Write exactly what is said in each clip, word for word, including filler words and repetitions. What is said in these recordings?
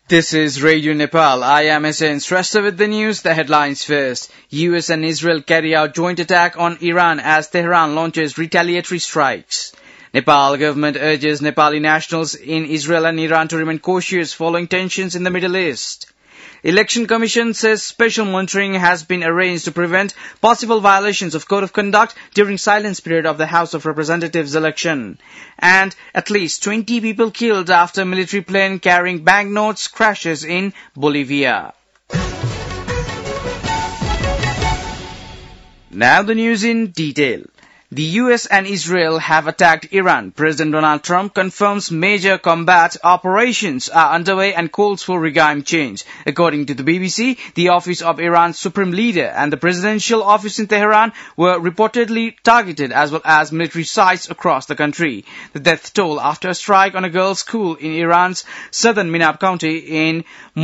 This is Radio Nepal. I am S N Shrestha with the news. The headlines first. U S and Israel carry out joint attack on Iran as Tehran launches retaliatory strikes. Nepal government urges Nepali nationals in Israel and Iran to remain cautious following tensions in the Middle East. Election Commission says special monitoring has been arranged to prevent possible violations of Code of Conduct during silence period of the House of Representatives election. And at least twenty people killed after military plane carrying banknotes crashes in Bolivia. Now the news in detail. The U S and Israel have attacked Iran. President Donald Trump confirms major combat operations are underway and calls for regime change. According to the B B C, the office of Iran's supreme leader and the presidential office in Tehran were reportedly targeted as well as military sites across the country. The death toll after a strike on a girls' school in Iran's southern Minab County in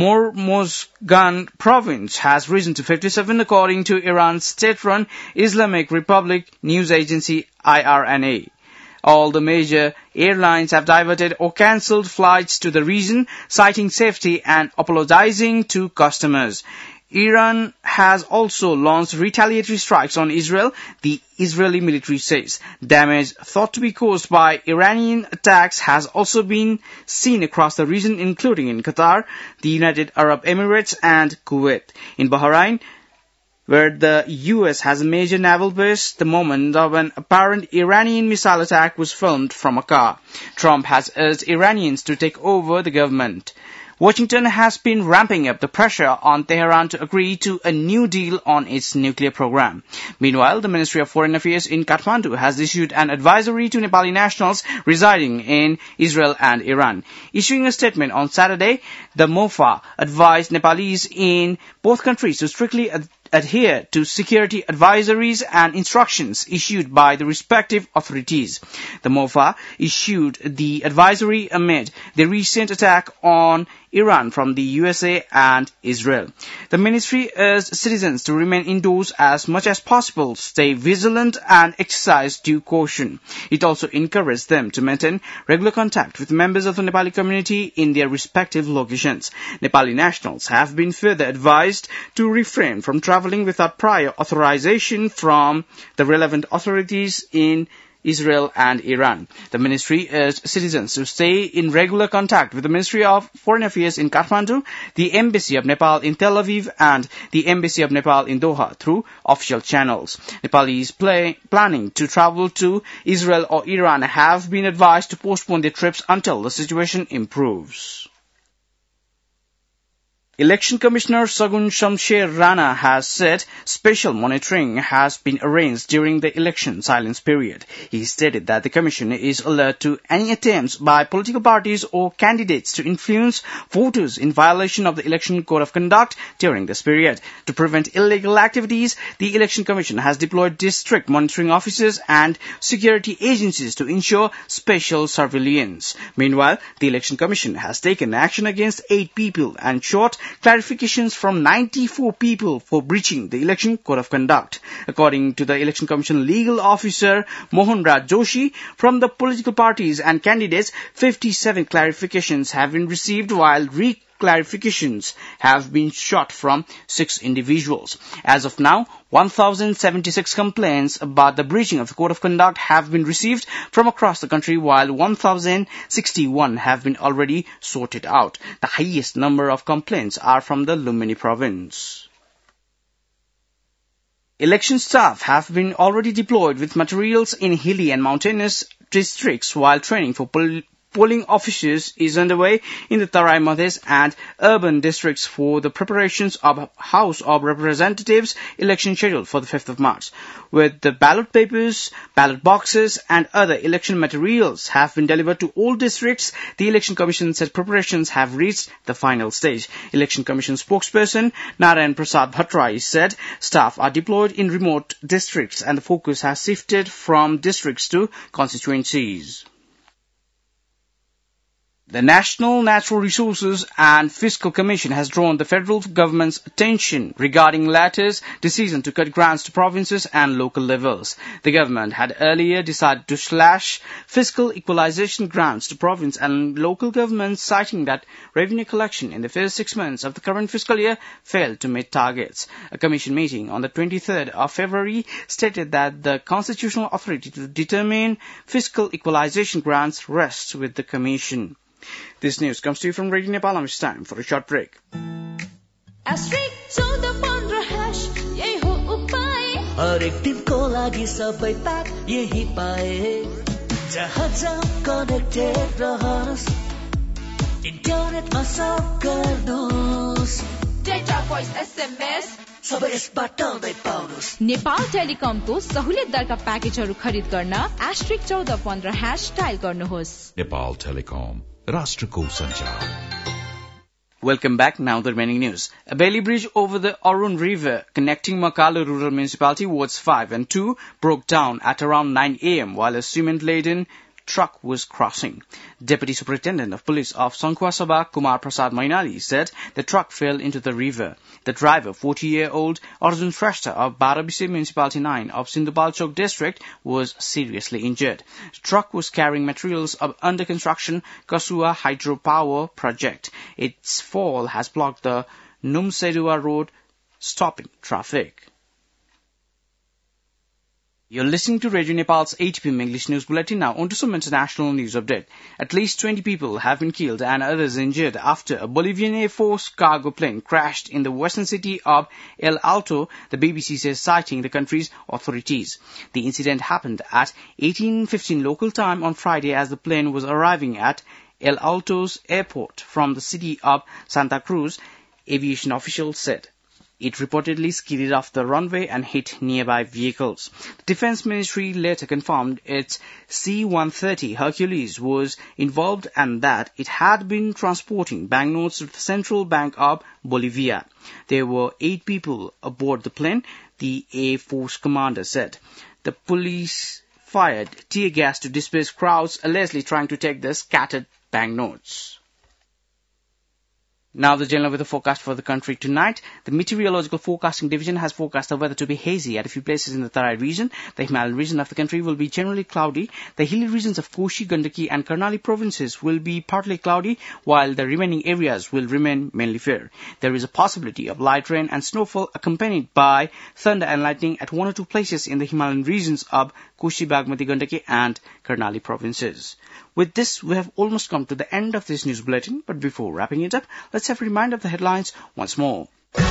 Hormozgan province has risen to fifty-seven according to Iran's state-run Islamic Republic news agency I R N A. All the major airlines have diverted or cancelled flights to the region, citing safety and apologizing to customers. Iran has also launched retaliatory strikes on Israel, the Israeli military says. Damage thought to be caused by Iranian attacks has also been seen across the region, including in Qatar, the United Arab Emirates and Kuwait. In Bahrain, where the U S has a major naval base, the moment of an apparent Iranian missile attack was filmed from a car. Trump has urged Iranians to take over the government. Washington has been ramping up the pressure on Tehran to agree to a new deal on its nuclear program. Meanwhile, the Ministry of Foreign Affairs in Kathmandu has issued an advisory to Nepali nationals residing in Israel and Iran. Issuing a statement on Saturday, the MOFA advised Nepalese in both countries to strictly ad- adhere to security advisories and instructions issued by the respective authorities. The MOFA issued the advisory amid the recent attack on Iran from the U S A and Israel. The ministry urged citizens to remain indoors as much as possible, stay vigilant and exercise due caution. It also encouraged them to maintain regular contact with members of the Nepali community in their respective locations. Nepali nationals have been further advised to refrain from traveling without prior authorization from the relevant authorities in Israel and Iran. The ministry urged citizens to stay in regular contact with the Ministry of Foreign Affairs in Kathmandu, the Embassy of Nepal in Tel Aviv, and the Embassy of Nepal in Doha through official channels. Nepalese play, planning to travel to Israel or Iran have been advised to postpone their trips until the situation improves. Election Commissioner Sagun Shamsher Rana has said special monitoring has been arranged during the election silence period. He stated that the Commission is alert to any attempts by political parties or candidates to influence voters in violation of the Election Code of Conduct during this period. To prevent illegal activities, the Election Commission has deployed district monitoring officers and security agencies to ensure special surveillance. Meanwhile, the Election Commission has taken action against eight people and shot clarifications from ninety-four people for breaching the Election Code of Conduct. According to the Election Commission legal officer Mohan Raj Joshi, from the political parties and candidates, fifty-seven clarifications have been received while re clarifications have been shot from six individuals. As of now, one thousand seventy-six complaints about the breaching of the Code of Conduct have been received from across the country, while one thousand sixty-one have been already sorted out. The highest number of complaints are from the Lumini province. Election staff have been already deployed with materials in hilly and mountainous districts, while training for pol- polling officers is underway in the Tarai Madhes and urban districts for the preparations of House of Representatives election scheduled for the fifth of March. With the ballot papers, ballot boxes and other election materials have been delivered to all districts, the Election Commission said preparations have reached the final stage. Election Commission spokesperson Narayan Prasad Bhattarai said staff are deployed in remote districts and the focus has shifted from districts to constituencies. The National Natural Resources and Fiscal Commission has drawn the federal government's attention regarding latter's decision to cut grants to provinces and local levels. The government had earlier decided to slash fiscal equalization grants to province and local governments, citing that revenue collection in the first six months of the current fiscal year failed to meet targets. A commission meeting on the twenty-third of February stated that the constitutional authority to determine fiscal equalization grants rests with the commission. This news comes to you from Radio Nepal. It's time for a short break. हरेक दिनको लागि सबै pack यही पाए जहाँ जहाँ connected रहनुहोस् इन्टरनेटमा सब गर्नुहोस् डेटा भोइस एसएमएस सबै यसबाट नै पाउनुहोस् नेपाल टेलिकमको सहुलियत दरका प्याकेजहरू खरिद गर्न एस्ट्रिक चौध पन्ध्र ह्याश डायल गर्नुहोस् नेपाल टेलिकम राष्ट्रको सञ्चार. Welcome back. Now the remaining news. A Bailey Bridge over the Arun River connecting Makalu Rural Municipality wards five and two broke down at around nine a.m. while a cement-laden truck was crossing. Deputy Superintendent of Police of Sankhua Sabha, Kumar Prasad Mainali, said the truck fell into the river. The driver, forty-year-old Arjun Shrestha of Barabise Municipality nine of Sindhupal Chowk district, was seriously injured. The truck was carrying materials of under construction Kasua hydropower project. Its fall has blocked the Numsedua road, stopping traffic. You're listening to Radio Nepal's eight p.m. English News Bulletin. Now on to some international news update. At least twenty people have been killed and others injured after a Bolivian Air Force cargo plane crashed in the western city of El Alto, the B B C says, citing the country's authorities. The incident happened at eighteen fifteen local time on Friday as the plane was arriving at El Alto's airport from the city of Santa Cruz, aviation officials said. It reportedly skidded off the runway and hit nearby vehicles. The Defense Ministry later confirmed its C one thirty Hercules was involved and that it had been transporting banknotes to the Central Bank of Bolivia. There were eight people aboard the plane, the Air Force commander said. The police fired tear gas to disperse crowds allegedly trying to take the scattered banknotes. Now the general weather forecast for the country tonight. The Meteorological Forecasting Division has forecast the weather to be hazy at a few places in the Tarai region. The Himalayan region of the country will be generally cloudy. The hilly regions of Koshi, Gandaki and Karnali provinces will be partly cloudy, while the remaining areas will remain mainly fair. There is a possibility of light rain and snowfall accompanied by thunder and lightning at one or two places in the Himalayan regions of Koshi, Bagmati, Gandaki and Karnali provinces. With this, we have almost come to the end of this news bulletin, but before wrapping it up, let's have a reminder of the headlines once more.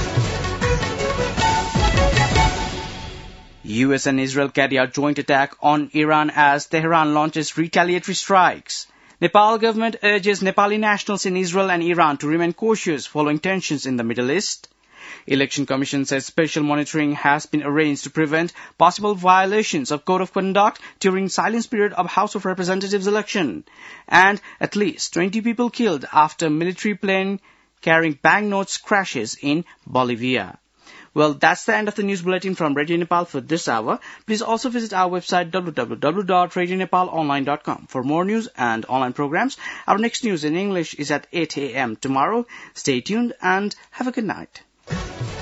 U S and Israel carry out joint attack on Iran as Tehran launches retaliatory strikes. Nepal government urges Nepali nationals in Israel and Iran to remain cautious following tensions in the Middle East. Election Commission says special monitoring has been arranged to prevent possible violations of Code of Conduct during silence period of House of Representatives election. And at least twenty people killed after military plane carrying banknotes crashes in Bolivia. Well, that's the end of the news bulletin from Radio Nepal for this hour. Please also visit our website w w w dot radio nepal online dot com for more news and online programs. Our next news in English is at eight a.m. tomorrow. Stay tuned and have a good night.